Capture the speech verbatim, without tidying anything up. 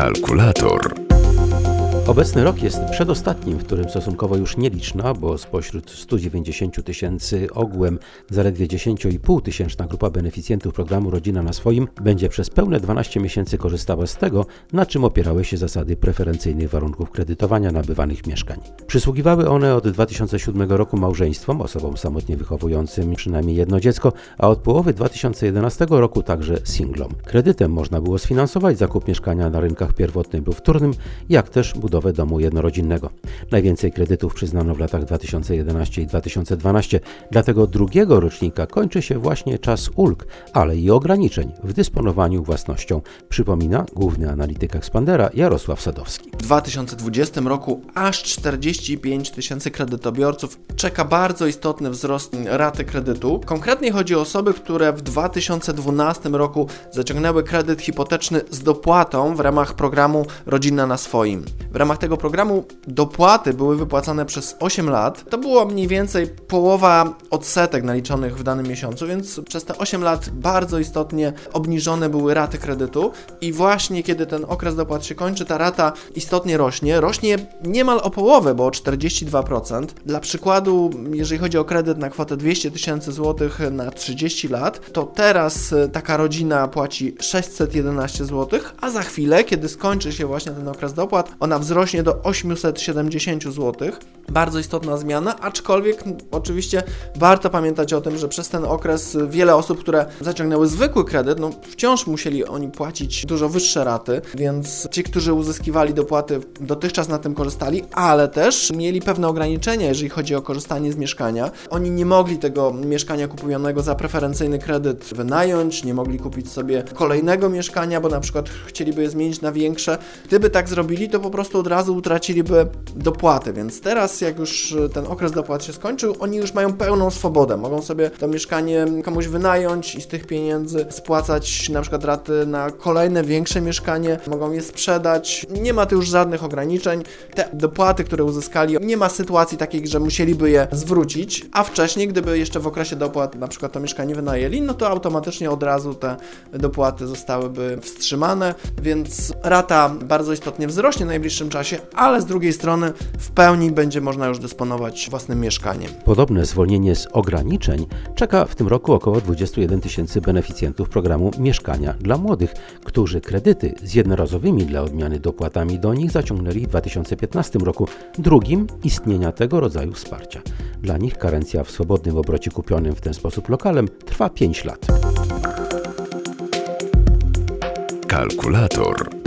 Kalkulator. Obecny rok jest przedostatnim, w którym stosunkowo już nieliczna, bo spośród stu dziewięćdziesięciu tysięcy ogółem zaledwie dziesięć i pół tysięczna grupa beneficjentów programu Rodzina na swoim będzie przez pełne dwanaście miesięcy korzystała z tego, na czym opierały się zasady preferencyjnych warunków kredytowania nabywanych mieszkań. Przysługiwały one od dwa tysiące siódmego roku małżeństwom, osobom samotnie wychowującym przynajmniej jedno dziecko, a od połowy dwa tysiące jedenastego roku także singlom. Kredytem można było sfinansować zakup mieszkania na rynkach pierwotnym lub wtórnym, jak też budowę domu jednorodzinnego. Najwięcej kredytów przyznano w latach dwa tysiące jedenastym i dwa tysiące dwunastym, dlatego drugiego rocznika kończy się właśnie czas ulg, ale i ograniczeń w dysponowaniu własnością, przypomina główny analityk Expandera Jarosław Sadowski. W dwa tysiące dwudziestym roku aż czterdzieści pięć tysięcy kredytobiorców czeka bardzo istotny wzrost raty kredytu. Konkretnie chodzi o osoby, które w dwa tysiące dwunastym roku zaciągnęły kredyt hipoteczny z dopłatą w ramach programu Rodzina na swoim. W ramach tego programu dopłaty były wypłacane przez osiem lat. To było mniej więcej połowa odsetek naliczonych w danym miesiącu, więc przez te osiem lat bardzo istotnie obniżone były raty kredytu i właśnie kiedy ten okres dopłat się kończy, ta rata istotnie rośnie. Rośnie niemal o połowę, bo o czterdzieści dwa procent. Dla przykładu, jeżeli chodzi o kredyt na kwotę dwieście tysięcy złotych na trzydzieści lat, to teraz taka rodzina płaci sześćset jedenaście złotych, a za chwilę, kiedy skończy się właśnie ten okres dopłat, ona wzrośnie do osiemset siedemdziesiąt złotych. Bardzo istotna zmiana, aczkolwiek oczywiście warto pamiętać o tym, że przez ten okres wiele osób, które zaciągnęły zwykły kredyt, no wciąż musieli oni płacić dużo wyższe raty, więc ci, którzy uzyskiwali dopłaty, dotychczas na tym korzystali, ale też mieli pewne ograniczenia, jeżeli chodzi o korzystanie z mieszkania. Oni nie mogli tego mieszkania kupionego za preferencyjny kredyt wynająć, nie mogli kupić sobie kolejnego mieszkania, bo na przykład chcieliby je zmienić na większe. Gdyby tak zrobili, to po prostu od razu utraciliby dopłaty, więc teraz jak już ten okres dopłat się skończył, oni już mają pełną swobodę. Mogą sobie to mieszkanie komuś wynająć i z tych pieniędzy spłacać na przykład raty na kolejne, większe mieszkanie, mogą je sprzedać. Nie ma tu już żadnych ograniczeń. Te dopłaty, które uzyskali, nie ma sytuacji takiej, że musieliby je zwrócić, a wcześniej, gdyby jeszcze w okresie dopłat na przykład to mieszkanie wynajęli, no to automatycznie od razu te dopłaty zostałyby wstrzymane, więc rata bardzo istotnie wzrośnie w najbliższym czasie, ale z drugiej strony w pełni będzie można już dysponować własnym mieszkaniem. Podobne zwolnienie z ograniczeń czeka w tym roku około dwadzieścia jeden tysięcy beneficjentów programu Mieszkania dla Młodych, którzy kredyty z jednorazowymi dla odmiany dopłatami do nich zaciągnęli w dwa tysiące piętnastym roku, drugim istnienia tego rodzaju wsparcia. Dla nich karencja w swobodnym obrocie kupionym w ten sposób lokalem trwa pięć lat. Kalkulator.